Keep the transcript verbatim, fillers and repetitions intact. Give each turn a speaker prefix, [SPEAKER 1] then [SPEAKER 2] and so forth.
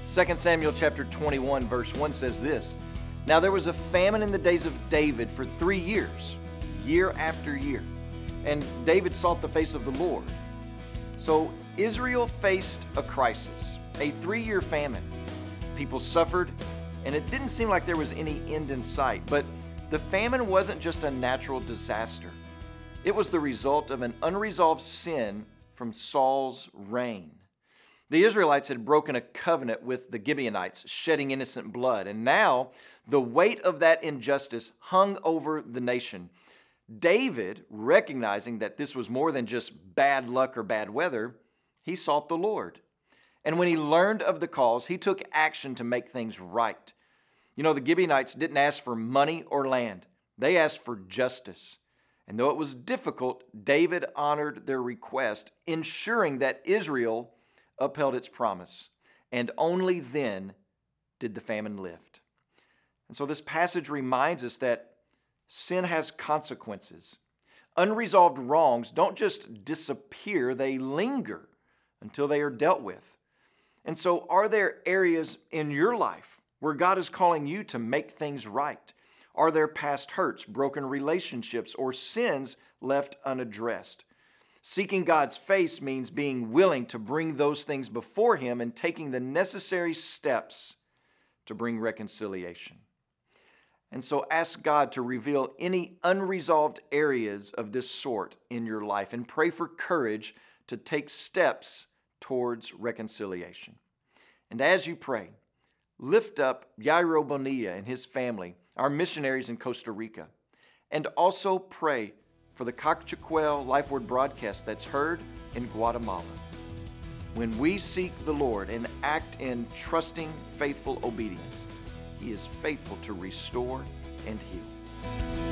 [SPEAKER 1] Second Samuel chapter twenty-one verse one says this, "Now there was a famine in the days of David for three years, year after year, and David sought the face of the Lord." So Israel faced a crisis, a three-year famine. People suffered, and it didn't seem like there was any end in sight. But the famine wasn't just a natural disaster. It was the result of an unresolved sin from Saul's reign. The Israelites had broken a covenant with the Gibeonites, shedding innocent blood, and now the weight of that injustice hung over the nation. David, recognizing that this was more than just bad luck or bad weather, he sought the Lord. And when he learned of the cause, he took action to make things right. You know, the Gibeonites didn't ask for money or land. They asked for justice. And though it was difficult, David honored their request, ensuring that Israel upheld its promise. And only then did the famine lift. And so this passage reminds us that sin has consequences. Unresolved wrongs don't just disappear, they linger until they are dealt with. And so are there areas in your life where God is calling you to make things right? Are there past hurts, broken relationships, or sins left unaddressed? Seeking God's face means being willing to bring those things before Him and taking the necessary steps to bring reconciliation. And so ask God to reveal any unresolved areas of this sort in your life and pray for courage to take steps towards reconciliation. And as you pray, lift up Yairo Bonilla and his family, our missionaries in Costa Rica, and also pray for the Cockchaquel Life Word broadcast that's heard in Guatemala. When we seek the Lord and act in trusting, faithful obedience, He is faithful to restore and heal.